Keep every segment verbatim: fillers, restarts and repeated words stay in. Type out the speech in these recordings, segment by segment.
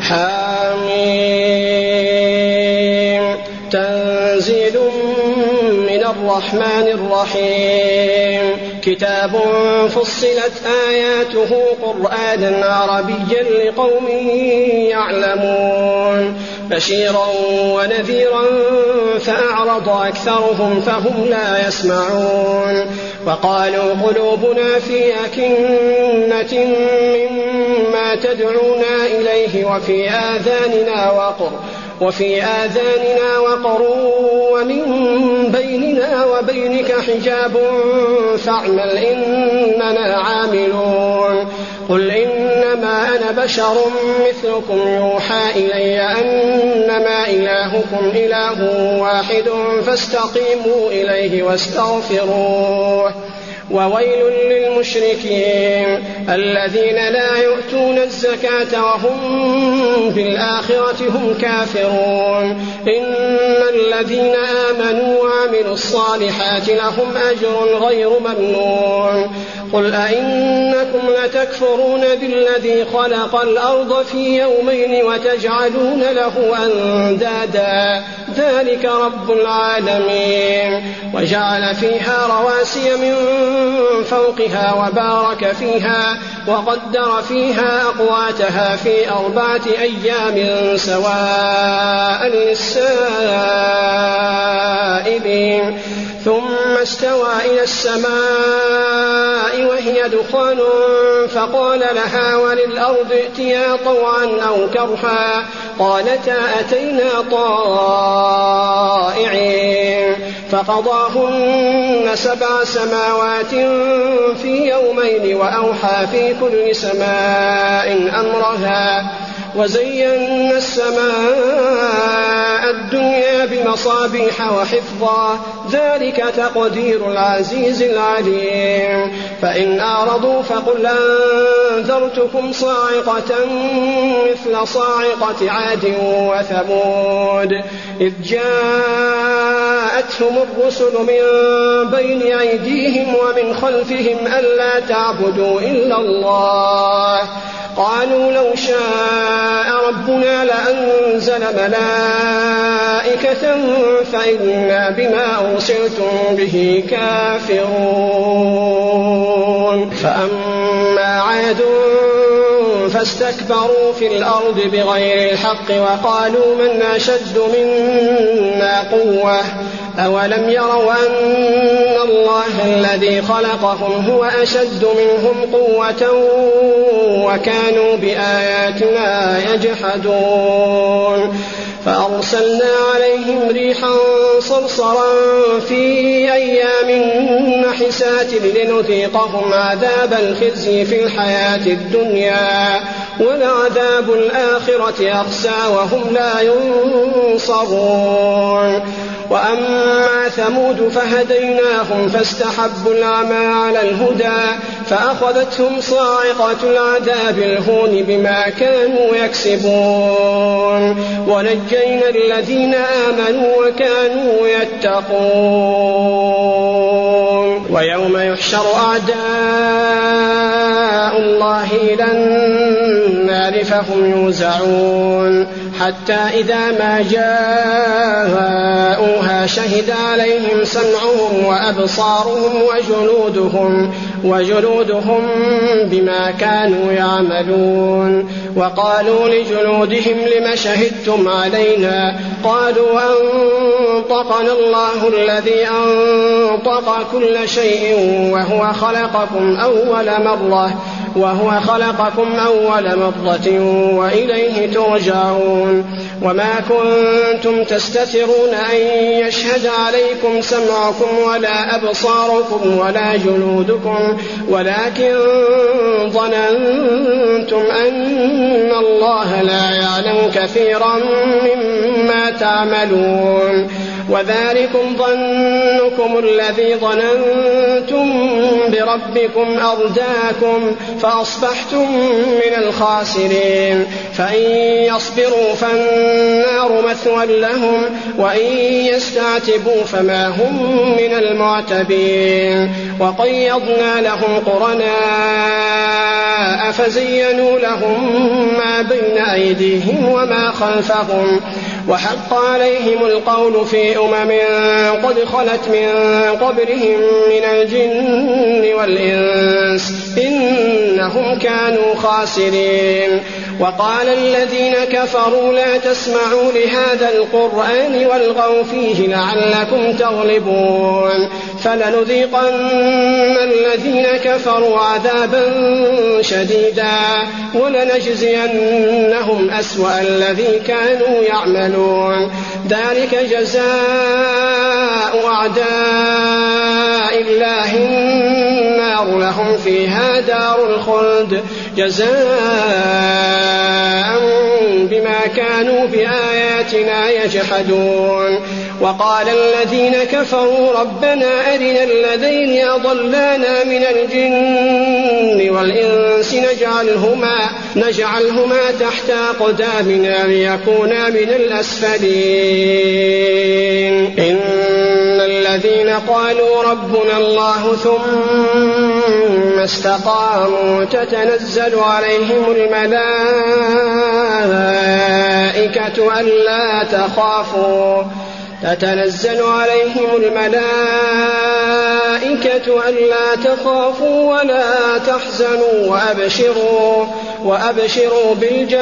حميم تنزيل من الرحمن الرحيم كتاب فصلت آياته قرآنا عربيا لقوم يعلمون بشيرا ونذيرا فأعرض أكثرهم فهم لا يسمعون وقالوا قلوبنا في أكنة مما تدعونا إليه وفي آذاننا وقر وفي آذاننا وقر ومن بيننا وبينك حجاب فاعمل إننا عاملون قل إنما أنا بشر مثلكم يوحى إلي أنما إلهكم إله واحد فاستقيموا إليه واستغفروه وويل للمشركين الذين لا يؤتون الزكاة وهم بالآخرة هم كافرون إن الذين آمنوا وعملوا الصالحات لهم أجر غير ممنون قل أئنكم لتكفرون بالذي خلق الأرض في يومين وتجعلون له أندادا ذلك رب العالمين وجعل فيها رواسي من فوقها وبارك فيها وقدر فيها أقواتها في أربعة أيام سواء للسائلين ثم استوى إلى السماء وهي دخان فقال لها وللأرض ائتيا طوعا أو كرها قالتا أتينا طائعين فقضاهن سبع سماوات في يومين وأوحى في كل سماء أمرها وزينا السماء الدنيا بمصابيح وحفظا ذلك تقدير العزيز العليم فإن أعرضوا فقل أنذرتكم صاعقة مثل صاعقة عاد وثمود إذ جاءتهم الرسل من بين أيديهم ومن خلفهم ألا تعبدوا إلا الله قالوا لو شاء ربنا لأنزل ملائكة فإنا بما أرسلتم به كافرون فأما عاد فاستكبروا في الأرض بغير الحق وقالوا من أشد منا قوة أولم يروا أن الله الذي خلقهم هو أشد منهم قوة وكانوا بآياتنا يجحدون فأرسلنا عليهم ريحا صرصرا في أيام نحسات لنذيقهم عذاب الخزي في الحياة الدنيا ولعذاب الآخرة أخزى وهم لا ينصرون وأما ثمود فهديناهم فاستحبوا العمى على الهدى فأخذتهم صاعقة العذاب الهون بما كانوا يكسبون ونجينا الذين آمنوا وكانوا يتقون ويوم يحشر أعداء الله إلى النار فهم يوزعون حتى إذا ما جاءوها شهد عليهم سمعهم وأبصارهم وجلودهم وجلودهم بما كانوا يعملون وقالوا لجلودهم لم شهدتم علينا قالوا أنطقنا الله الذي أنطق كل شيء وهو خلقكم أول مرة وهو خلقكم أول مرة وإليه ترجعون وما كنتم تستترون أن يشهد عليكم سمعكم ولا أبصاركم ولا جلودكم ولكن ظننتم أن الله لا يعلم كثيرا مما تعملون وذلكم ظنكم الذي ظننتم بربكم أرداكم فأصبحتم من الخاسرين. فإن يصبروا فالنار مثوى لهم وإن يستعتبوا فما هم من المعتبين. وقيضنا لهم قرناء فزينوا لهم ما بين أيديهم وما خلفهم وحق عليهم القول في أمم قد خلت من قبلهم من الجن والإنس إنهم كانوا خاسرين. وقال الذين كفروا لا تسمعوا لهذا القرآن والغوا فيه لعلكم تغلبون. فلنذيقن الذين كفروا عذابا شديدا ولنجزينهم أسوأ الذي كانوا يعملون. ذلك جزاء أعداء الله النار لهم فيها دار الخلد جزاء بما كانوا بآياتنا يجحدون. وقال الذين كفروا ربنا أرنا الذين أضلانا من الجن والإنس نجعلهما, نجعلهما تحت أقدامنا ليكونا من الأسفلين. إن الذين قالوا ربنا الله ثم استقاموا تتنزل عليهم الملائكة ألا تخافوا تتنزل عليهم الملائكة ألا تخافوا ولا تحزنوا وأبشروا, وأبشروا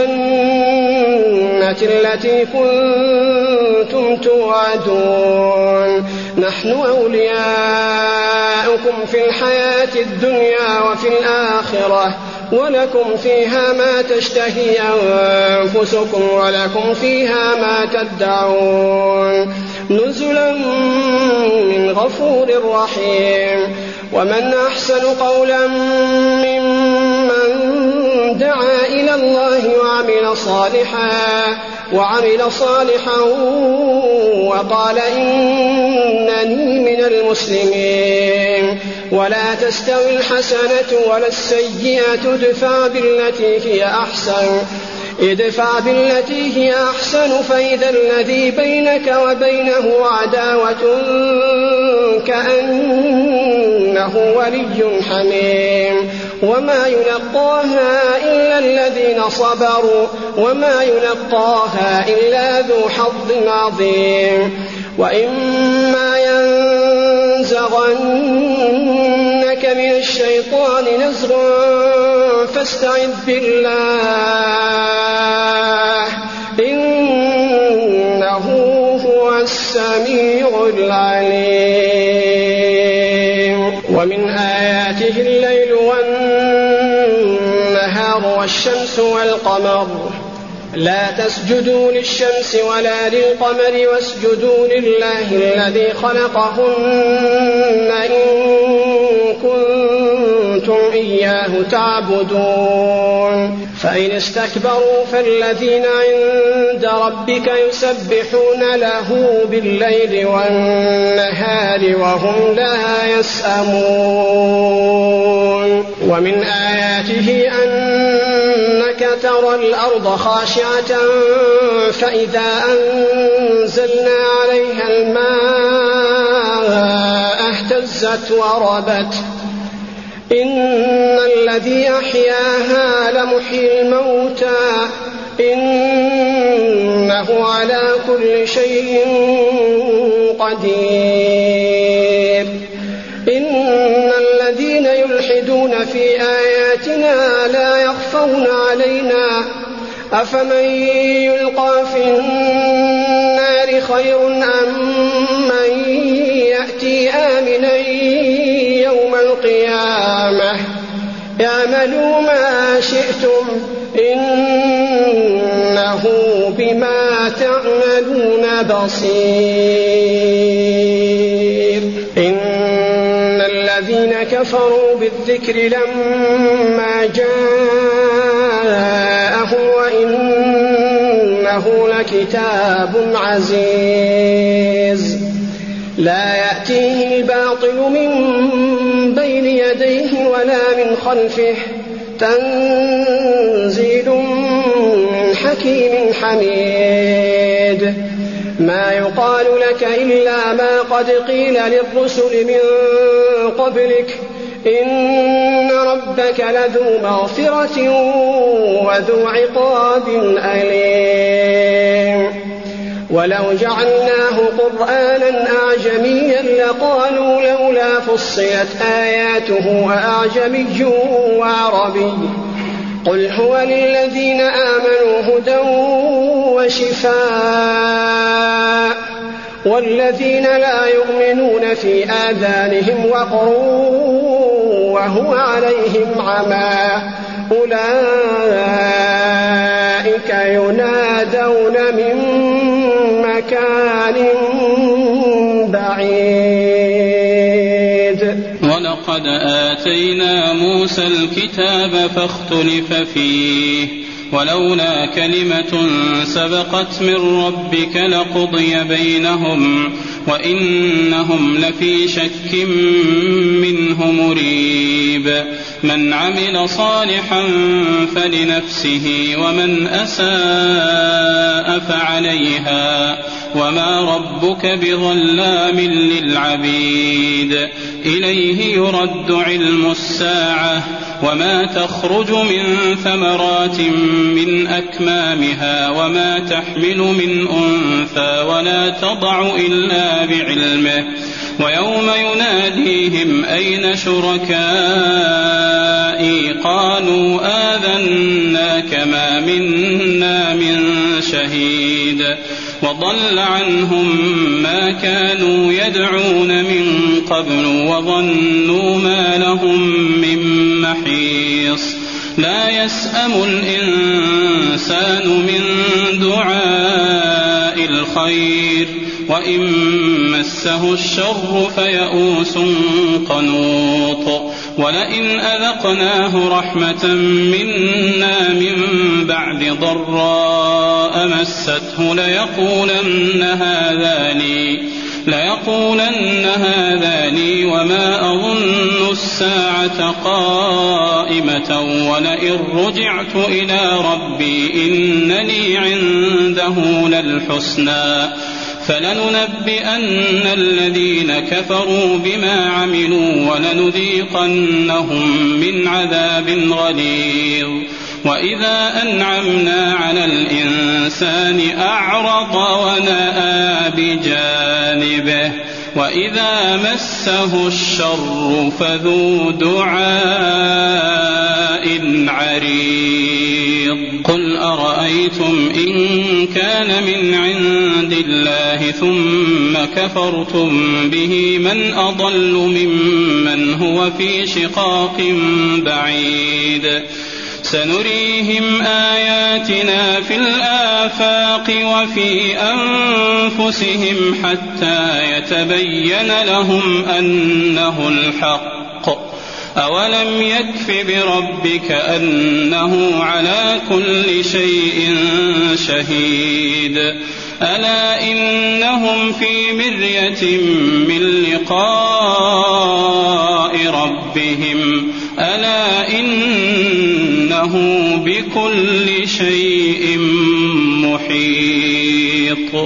بالجنة التي كنتم توعدون. نحن أولياؤكم في الحياة الدنيا وفي الآخرة ولكم فيها ما تشتهي أنفسكم ولكم فيها ما تدعون نزلا من غفور رحيم. ومن أحسن قولا ممن دعا إلى الله وعمل صالحا وعمل صالحا وقال إنني من المسلمين. ولا تستوي الحسنة ولا السيئة ادفع بالتي هي أحسن ادفع بالتي هي أحسن فإذا الذي بينك وبينه عداوة كأنه ولي حميم. وما يلقاها إلا الذين صبروا وما يلقاها إلا ذو حظ عظيم. وإما ينزغنك من الشيطان نزغ فاستعذ بالله إنه هو السميع العليم. ومن آياته الليل والنهار والشمس والقمر لا تسجدوا للشمس ولا للقمر واسجدوا لله الذي خلقهن إن كنتم إياه تعبدون. فإن استكبروا فالذين عند ربك يسبحون له بالليل والنهار وهم لا يسأمون. ومن آياته أنك ترى الأرض خاشعة فإذا أنزلنا عليها الماء اهتزت وربت إن الذي أحياها لمحيي الموتى إنه على كل شيء قدير. إن الذين يلحدون في آياتنا لا يخفون علينا أفمن يلقى في النار خير أم من يأتي آمنا يوم القيامة اعملوا ما شئتم إنه بما تعملون بصير. إن الذين كفروا بالذكر لما جاءهم وإنه وإنه لكتاب عزيز لا يأتيه الباطل من بين يديه ولا من خلفه تنزيل من حكيم حميد ما يقال لك إلا ما قد قيل للرسل من قبلك إن ربك لذو مغفرة وذو عقاب أليم ولو جعلناه قرآنا أعجميا لقالوا لولا فصلت آياته أعجمي وعربي قل هو للذين آمنوا هدى وشفاء والذين لا يؤمنون في آذانهم وقر وهو عليهم عمى أولئك ينادون من مكان بعيد. ولقد آتينا موسى الكتاب فاختلف فيه ولولا كلمة سبقت من ربك لقضي بينهم وإنهم لفي شك منه مريب. من عمل صالحا فلنفسه ومن أساء فعليها وما ربك بظلام للعبيد. إليه يرد علم الساعة وما تخرج من ثمرات من أكمامها وما تحمل من أنثى ولا تضع إلا بعلمه ويوم يناديهم أين شركائي قالوا آذناك ما منا من شهيد وضل عنهم ما كانوا يدعون من قبل وظنوا ما لهم من محيص. لا يسأم الإنسان من دعاء الخير وإن مسه الشر فيئوس قنوط. ولئن أذقناه رحمة منا من بعد ضراء مسته ليقولن هذا لي ليقولن هذا لي وما أظن الساعة قائمة ولئن رجعت إلى ربي إن لي عنده للحسنى فلننبئن الذين كفروا بما عملوا ولنذيقنهم من عذاب غليظ. وإذا أنعمنا على الإنسان أعرض ونأى بجانبه وإذا مسه الشر فذو دعاء عريض. قل أرأيتم إن كان من عند الله ثم كفرتم به من أضل ممن هو في شقاق بعيد. سنريهم آياتنا في الآفاق وفي أنفسهم حتى يتبين لهم أنه الحق. أولم يكف بربك أنه على كل شيء شهيد. ألا إنهم في مرية من لقاء ربهم ألا إنه بكل شيء محيط.